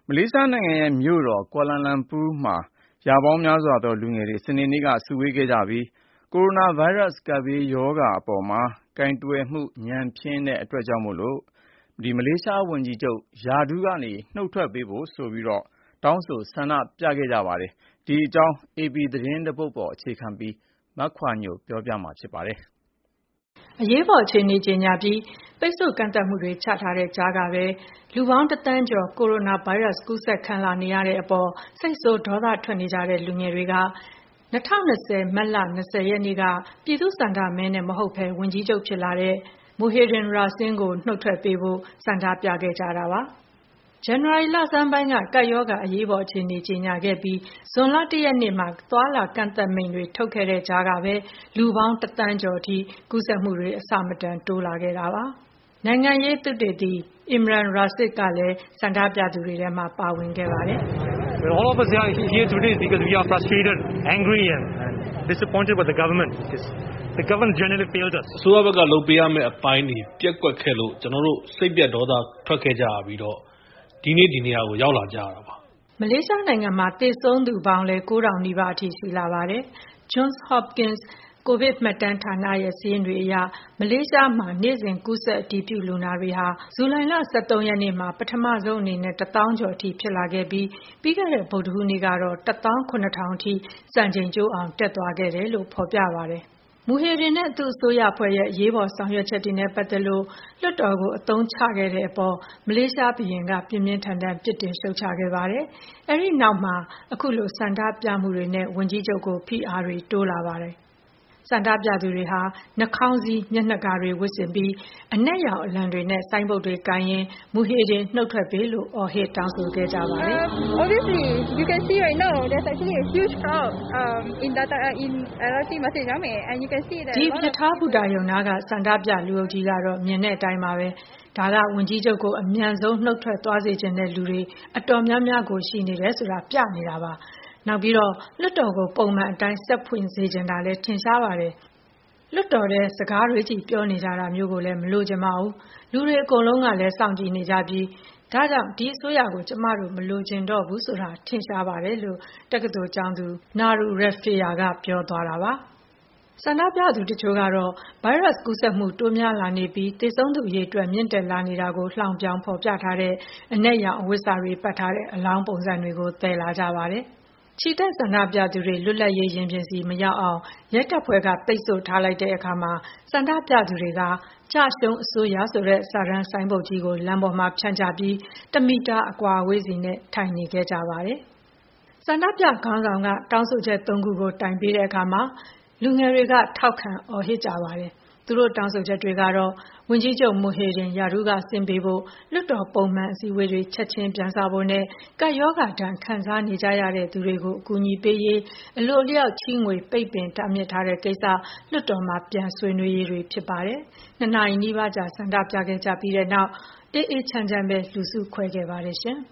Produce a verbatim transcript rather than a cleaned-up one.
မလေးရှားနိုင်ငံရဲ့မြို့တော်ကွာလာလမ်ပူမှာရာပေါင်းများစွာသောလူငယ်တွေစနေနေ့ကစုဝေးခဲ့ကြပြီးကိုရိုနာဗိုင်းရပ်စ်ကပ်ဘေးရောဂါအပေါ်မှာကိုင်တွယ်မှုညံ့ဖျင်းတဲ့အတွက်ကြောင့်မို့လို့မလေးရှားဝန်ကြီးချုပ်ရာထူးကနေနုတ်ထွက်ပေးဖို့ဆိုပြီးတောင်းဆိုဆန္ဒပြခဲ့ကြပါတယ်။ ဒီအကြောင်း အေပီသတင်းတပုဒ်ပေါ်အခြေခံပြီးမခွာညိုပြောပြမှာပါ။အရေးပေါ်အခြေအနေကြေညာပြီးပိတ်ဆို့ကန့်သတ်မှုတွေချထားတဲ့ကြားကပဲလူပေါင်းတစ်သန်းကျော်ကိုရိုနာဗိုင်းရပ်စ်ကူးစက်ခံလာနေရတဲ့အပေါ်စိတ်ဆိုးဒေါသထွက်နေကြတဲ့လူငယ်တွေက၂၀၂၀မတ်လ၂၀ရက်နေ့ကပြည်သူ့ဆန္ဒမဲနဲ့မဟုတ်ဘဲဝန်ကြီးချုပ်ဖြစ်လာတဲ့ Muhyiddin Yassin ကိုနုတ်ထွက်ပေးဖို့ဆန္ဒပြခဲ့ကြတာပါ။ ဇန်နဝါရီလဆန်းပိုင်းကကပ်ရောဂါအရေးပေါ်အခြေအနေကြေညာခဲ့ပြီးဇွန်လတစ်ရက်နေ့မှာသွားလာကန့်သတ်မိန့်တွေထုတ်ခဲ့တဲ့ကြားကပဲလူပေါင်းတစ်သန်းကျော်အထိကူးစက်မှုတွေအဆမတန်တိုးလာခဲ့တာပါ။နိုင်ငံရေးသုတေသီ Imran Rashid ကလည်းဆန္ဒပြသူတွေထဲမှာပါဝင်ခဲ့ပါတယ်။ All of us are here today because we are frustrated, angry and disappointed with the government because the government generally failed us. အစိုးရဘက်ကလုပ်ပေးရမယ့်အပိုင်းတွေပျက်ကွက်ခဲ့လို့ကျွန်တော်တို့စိတ်ပြတ်ဒေါသထွက်ခဲ့ကြပြီးတော့ဒီနေ့ဒီနေရာကိုရောက်လာကြရတာပါ။မလေးရှားနိုင်ငံမှာသေဆုံးသူပေါင်းလဲကိုးထောင်နီးပါးအထိရှိလာပါတယ်။ Johns Hopkins ကိုဗစ်မှတ်တမ်းဌာနရဲ့စာရင်းတွေအရမလေးရှားမှာနေ့စဉ်ကူးစက်အတည်ပြုလူနာတွေဟာဇူလိုင်လ၁၃ရက်နေ့မှာပထမဆုံးအနေနဲ့တစ်သောင်းကျော်အထိဖြစ်လာခဲ့ပြီးပြီးခဲ့တဲ့ဗုဒ္ဓဟူးနေ့ကတော့တစ်သောင်းခုနှစ်ထောင်အထိစံချိန်ကျိုးအောင်တက်သွားခဲ့တယ်လို့ဖော်ပြပါတယ်။မူဟီဒင်နဲ့သူ့အစိုးရအဖွဲ့ရဲ့အရေးပေါ်ဆောင်ရွက်ချက်တွေနဲ့ပတ်သက်လို့လွှတ်တော်ကိုအသုံးချခဲ့တဲ့အပေါ်မလေးရှားဘုရင်ကပြင်းပြင်းထန်ထန်ပြစ်တင်ရှုတ်ချခဲ့ပါတယ်။အဲဒီနောက်မှာအခုလိုဆန္ဒပြမှုတွေနဲ့ဝန်ကြီးချုပ်ကိုဖိအားတွေတိုးလာပါတယ်။ဆန္ဒပြသူတွေဟာနှာခေါင်းစည်းမျက်နှာကာတွေဝတ်ဆင်ပြီးအနက်ရောင်အလံတွေနဲ့ဆိုင်းဘုတ်တွေကိုင်ရင်းမူဟီဒင်နှုတ်ထွက်ပေးလို့အော်ဟစ်တောင်းဆိုခဲ့ကြပါတယ်။ um, Obviously you can see right now there's actually a huge crowd um, in Data in L R T Masjid Jame and you can see that ဒီပြထားဘူတာယုံနာကဆန္ဒပြလူအုပ်ကြီးကတော့မြင်တဲ့အတိုင်းပါပဲဒါကဝန်ကြီးချုပ်ကိုအမြန်ဆုံးနှုတ်ထွက်သွားစေချင်တဲ့လူတွေအတော်များများကိုရှိနေတယ်ဆိုတာပြနေတာပါနောက်ပြီးတော့လွှတ်တော်ကိုပုံမှန်အတိုင်းဆက်ဖွင့်စေချင်တာလည်းထင်ရှားပါတယ်လွှတ်တော်ထဲစကားတွေကြီးပြောနေကြတာမျိုးကိုလည်းမလိုချင်ပါဘူးလူတွေအကုန်လုံးကလည်းစောင့်ကြည့်နေကြပြီးဒါကြောင့်ဒီအစိုးရကိုကျမတို့မလိုချင်တော့ဘူးဆိုတာထင်ရှားပါတယ်လို့တက္ကသိုလ်ကျောင်းသူနာရူရက်ဖီယာကပြောသွားတာပါဆန္ဒပြသူတချို့ကတော့ဗိုင်းရပ်စ်ကူးစက်မှုတိုးများလာနေပြီးသေဆုံးသူအရေအတွက်မြင့်တက်လာနေတာကိုလှောင်ပြောင်ဖော်ပြထားတဲ့အနက်ရောင်အဝတ်စာတွေပတ်ထားတဲ့အလောင်းပုံစံတွေကိုသယ်လာကြပါတယ်ချီတက်ဆန္ဒပြသူတွေလွတ်လပ်ရေးရင်ပြင်စီမရောက်အောင်ရဲတပ်ဖွဲ့ကပိတ်ဆို့ထားလိုက်တဲ့အခါမှာဆန္ဒပြသူတွေကကြာရှုံးအစိုးရဆိုတဲ့စာတန်းဆိုင်းဘုတ်ကြီးကိုလမ်းပေါ်မှာဖြန့်ချပြီးတစ်မီတာအကွာအဝေးစီနဲ့ထိုင်နေခဲ့ကြပါတယ်ဆန္ဒပြခေါင်းဆောင်ကတောင်းဆိုချက်သုံးခုကိုတိုင်ပေးတဲ့အခါမှာလူငယ်တွေကထောက်ခံအော်ဟစ်ကြပါတယ်သူတို့တောင်းဆိုချက်တွေကတော့ဝန်ကြီးချုပ်မူဟီဒင်ရာထူးကဆင်းပေးဖို့လွှတ်တော်ပုံမှန်အစည်းအဝေးတွေချက်ချင်းပြန်စဖို့နဲ့ကပ်ရောဂါဒဏ်ခံစားနေကြရတဲ့သူတွေကိုအကူအညီပေးရေးအလိုအလျောက်ချီးငွေပိတ်ပင်တားမြစ်ထားတဲ့ကိစ္စလွှတ်တော်မှာပြန်ဆွေးနွေးရေးတွေဖြစ်ပါတယ်နှစ်နာရီနီးပါးကြာဆန္ဒပြခဲ့ကြပြီးတဲ့နောက်အေးအေးချမ်းချမ်းပဲလူစုခွဲခဲ့ပါတယ်ရှင်